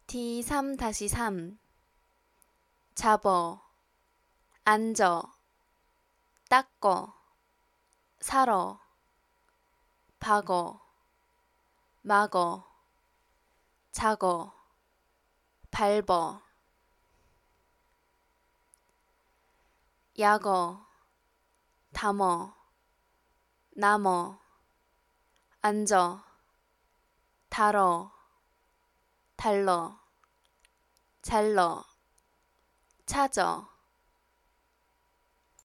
T3-3 잡어, 앉어, 닦어, 살어, 박어, 막어, 작어, 밟어, 약어, 담어, 남어, 앉어, 달어, 달러, 잘러, 찾어,